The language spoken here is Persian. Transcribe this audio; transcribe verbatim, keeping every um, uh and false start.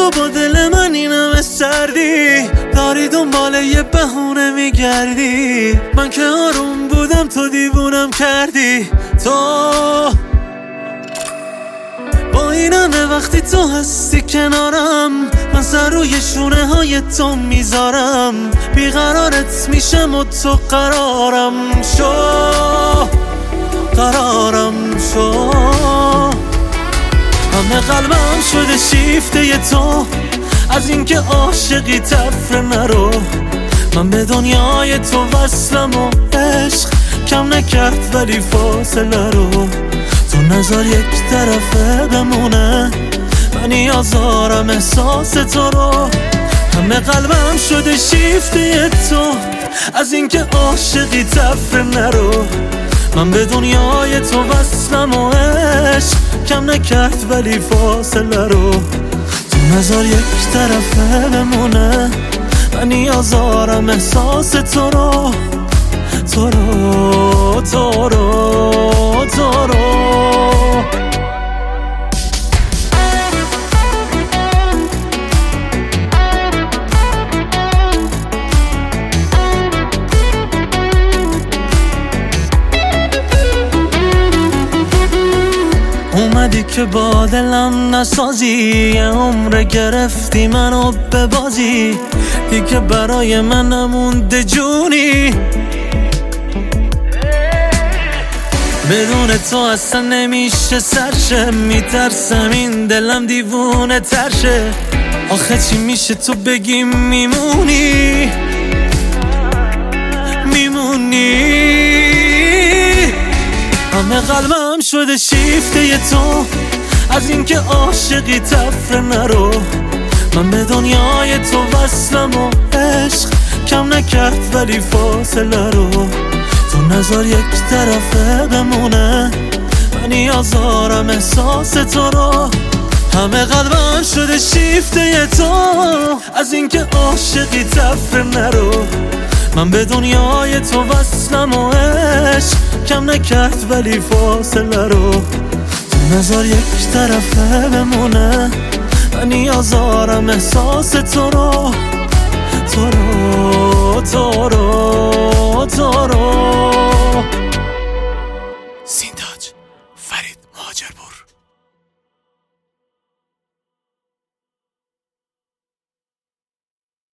تو با دل من این همه سردی، داری دنبال یه بهونه میگردی. من که آروم بودم تو دیوونم کردی. تو با این همه وقتی تو هستی کنارم، من سر روی شونه های تو میذارم. بیقرارت میشم و تو قرارم شو، قرارم شو. همه قلبم شده شیفته تو، از اینکه عاشقی تفره نرو. من به دنیای تو وصلم و عشق کم نکرد ولی فاصله رو. تو نظر یک طرفه بمونه، من نیازارم احساس تو رو. همه قلبم شده شیفته تو، از اینکه عاشقی تفره نرو. من به دنیای تو وصلم و عشق کم نکرد ولی فاصله رو. تو نظر یک طرفه بمونه، من نیازارم احساس تو رو. تو رو تو رو تو رو اومدی که با دلم نسازی، یه عمر گرفتی منو به بازی. دیگه برای من نمونده جونی، بدون تو اصلا نمیشه سرشه. میترسم این دلم دیوونه ترشه. آخه چی میشه تو بگی میمونی، میمونی. همه قلبم شده شیفته تو، از اینکه عاشقی تفره نرو. من به دنیای تو وصلم و عشق کم نکرد ولی فاصله رو. تو نظر یک طرفه بمونه، من نیازارم احساس تو رو. همه قلبم شده شیفته تو، از اینکه عاشقی تفره نرو. من به دنیای تو وصلم و عشق کم نکرد ولی فاصله رو. تو نظر یک طرفه بمونه، من نیازارم احساس تو رو. تو رو تو رو تو رو. سینداج فرید مهاجرپور.